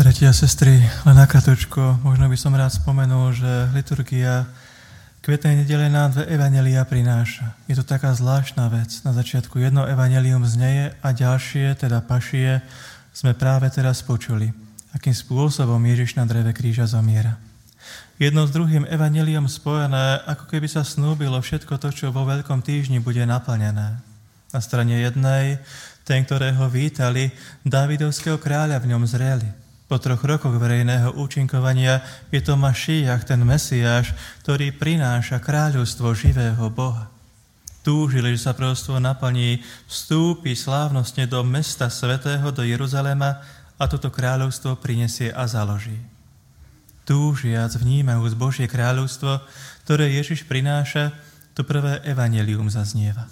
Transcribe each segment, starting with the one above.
Bratia a sestry, len na kratučko, možno by som rád spomenul, že liturgia kvetnej nedele nám dve evanjelia prináša. Je to taká zvláštna vec. Na začiatku jedno evanjelium znieje a ďalšie, teda pašie, sme práve teraz počuli, akým spôsobom Ježiš na dreve kríža zomiera. Jedno s druhým evanjeliom spojené, ako keby sa snúbilo všetko to, čo vo Veľkom týždni bude naplnené. Na strane jednej, ten, ktorého vítali, Dávidovského kráľa v ňom zreli. Po 3 rokoch verejného účinkovania je to Mašíjach, ten Mesiáš, ktorý prináša kráľovstvo živého Boha. Túžili, že sa proroctvo naplní, vstúpi slávnostne do mesta svätého, do Jeruzalema a toto kráľovstvo prinesie a založí. Túžiac, vnímajúc Božie kráľovstvo, ktoré Ježiš prináša, to prvé evanjelium zaznieva.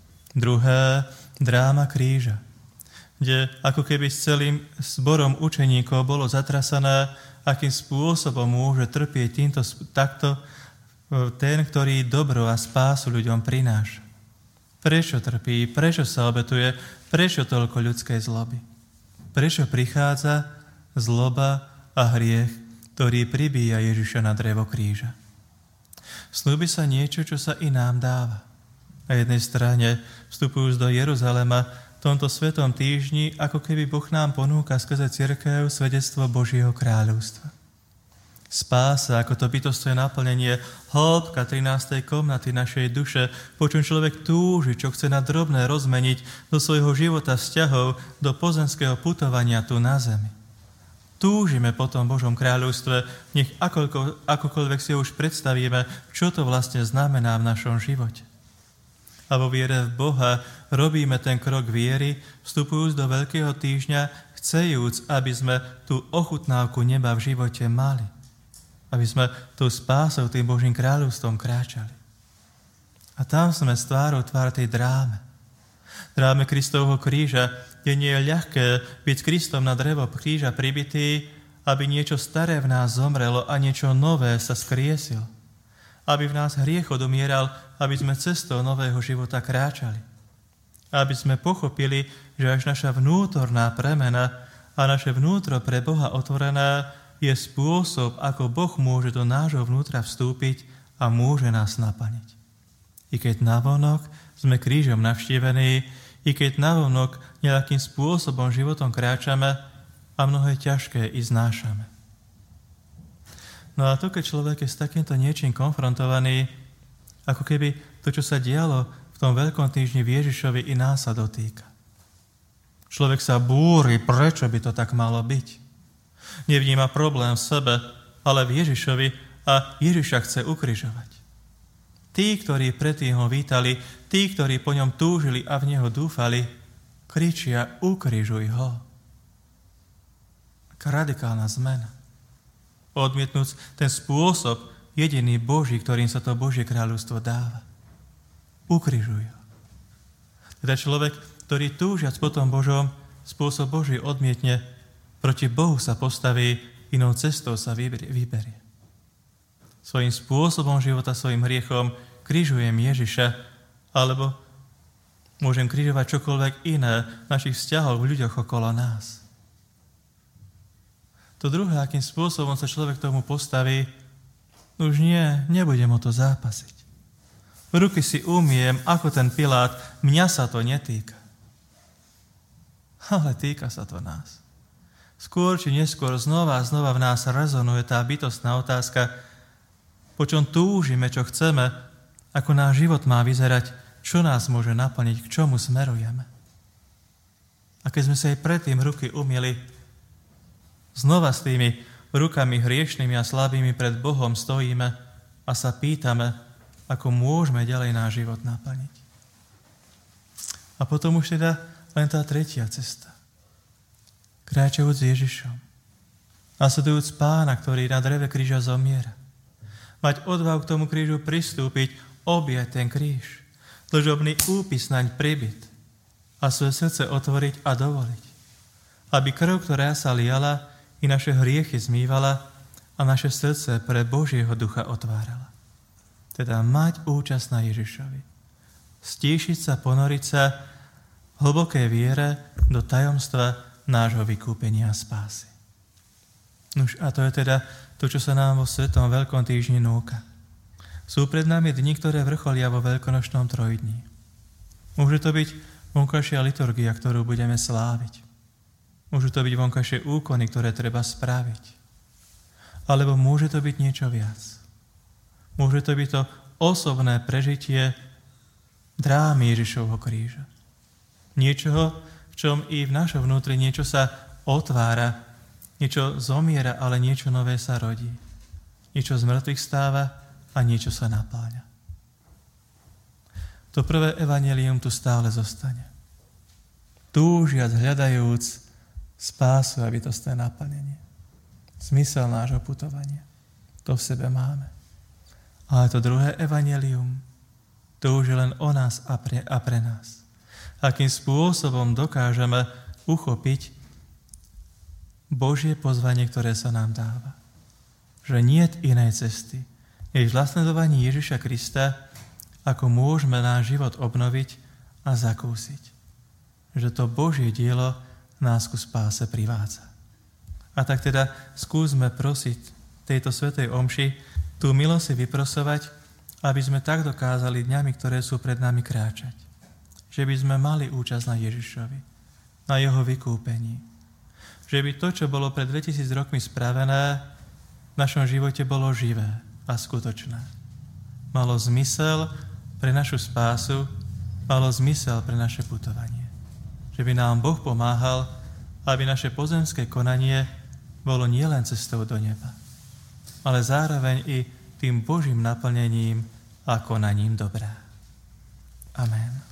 Druhé, dráma kríža, kde ako keby s celým zborom učeníkov bolo zatrasené, akým spôsobom môže trpieť takto ten, ktorý dobro a spásu ľuďom prináša. Prečo trpí, prečo sa obetuje, prečo toľko ľudskej zloby? Prečo prichádza zloba a hriech, ktorý pribíja Ježiša na drevo kríža? Snúbi sa niečo, čo sa i nám dáva. Na jednej strane, vstupujúc do Jeruzalema, v tomto svetom týždni, ako keby Boh nám ponúka skrze cirkev svedectvo Božieho kráľovstva. Spása, ako to bytostné naplnenie, hĺbka 13. komnaty našej duše, po čom človek túži, čo chce na drobné rozmeniť do svojho života vzťahov, do pozemského putovania tu na zemi. Túžime po tom Božom kráľovstve, nech akokoľvek si ho už predstavíme, čo to vlastne znamená v našom živote. A vo viere v Boha robíme ten krok viery, vstupujúc do Veľkého týždňa, chcejúc, aby sme tú ochutnávku neba v živote mali. Aby sme tou spásou, tým Božím kráľovstvom kráčali. A tam sme z tvárou tvár tej dráme. Dráme Kristovho kríža, kde nie je ľahké byť Kristom na drevo kríža pribitý, aby niečo staré v nás zomrelo a niečo nové sa skriesil. Aby v nás hriech odumieral, aby sme cestou nového života kráčali. Aby sme pochopili, že až naša vnútorná premena a naše vnútro pre Boha otvorené je spôsob, ako Boh môže do nášho vnútra vstúpiť a môže nás naplniť. I keď navonok sme krížom navštívení, i keď navonok nejakým spôsobom životom kráčame a mnohé ťažké i znášame. No a to, keď človek je s takýmto niečím konfrontovaný, ako keby to, čo sa dialo v tom Veľkom týždni v Ježišovi, i nás sa dotýka. Človek sa búri, prečo by to tak malo byť. Nevníma problém v sebe, ale v Ježišovi a Ježiša chce ukrižovať. Tí, ktorí predtým ho vítali, tí, ktorí po ňom túžili a v neho dúfali, kričia, ukrižuj ho. Aká radikálna zmena. Odmietnúc ten spôsob jediný Boží, ktorým sa to Božie kráľovstvo dáva. Ukrižuj ho. Teda človek, ktorý túžiac po tom Božom, spôsob Boží odmietne, proti Bohu sa postaví, inou cestou sa vyberie. Svojím spôsobom života, svojim hriechom križujem Ježiša, alebo môžem križovať čokoľvek iné v našich vzťahoch v ľuďoch okolo nás. To druhé, akým spôsobom sa človek tomu postaví, už nebudem o to zápasiť. Ruky si umiem, ako ten Pilát, mňa sa to netýka. Ale týka sa to nás. Skôr či neskôr znova v nás rezonuje tá bytostná otázka, po čom túžime, čo chceme, ako náš život má vyzerať, čo nás môže naplniť, k čomu smerujeme. A keď sme sa aj predtým ruky umieli, znova s tými rukami hriešnými a slabými pred Bohom stojíme a sa pýtame, ako môžeme ďalej náš život naplniť. A potom už teda len tá tretia cesta. Kráčajúc s Ježišom, nasledujúc Pána, ktorý na dreve kríža zomiera. Mať odvahu k tomu krížu pristúpiť, objať ten kríž, dlžobný úpis naň pribyt a svoje srdce otvoriť a dovoliť, aby krv, ktorá sa liala, i naše hriechy zmývala a naše srdce pre Božieho ducha otvárala. Teda mať účasť na Ježišovi. Stíšiť sa, ponoriť sa v hlbokej viere do tajomstva nášho vykúpenia a spásy. Nuž a to je teda to, čo sa nám vo Svetom Veľkom týždni núka. Sú pred nami dni, ktoré vrcholia vo veľkonočnom trojdní. Môže to byť vonkajšia liturgia, ktorú budeme sláviť. Môžu to byť vonkajšie úkony, ktoré treba spraviť. Alebo môže to byť niečo viac. Môže to byť to osobné prežitie drámy Ježišovho kríža. Niečoho, v čom i v našom vnútri niečo sa otvára, niečo zomiera, ale niečo nové sa rodí. Niečo z mŕtvych stáva a niečo sa napáľa. To prvé evanjelium tu stále zostane. Túžiac, hľadajúc spásu a bytostné naplnenie. Zmysel nášho putovania. To v sebe máme. Ale to druhé evanjelium, to už je len o nás a pre nás. Akým spôsobom dokážeme uchopiť Božie pozvanie, ktoré sa nám dáva. Že niet inej cesty, než v nasledovaní Ježiša Krista, ako môžeme náš život obnoviť a zakúsiť. Že to Božie dielo nás ku spáse privádza. A tak teda skúsme prosiť tejto svätej omši tú milosť si vyprosovať, aby sme tak dokázali dňami, ktoré sú pred nami kráčať. Že by sme mali účasť na Ježišovi, na jeho vykúpení. Že by to, čo bolo pred 2000 rokmi spravené, v našom živote bolo živé a skutočné. Malo zmysel pre našu spásu, malo zmysel pre naše putovanie. Že by nám Boh pomáhal, aby naše pozemské konanie bolo nielen cestou do neba, ale zároveň i tým Božím naplnením a konaním dobrá. Amen.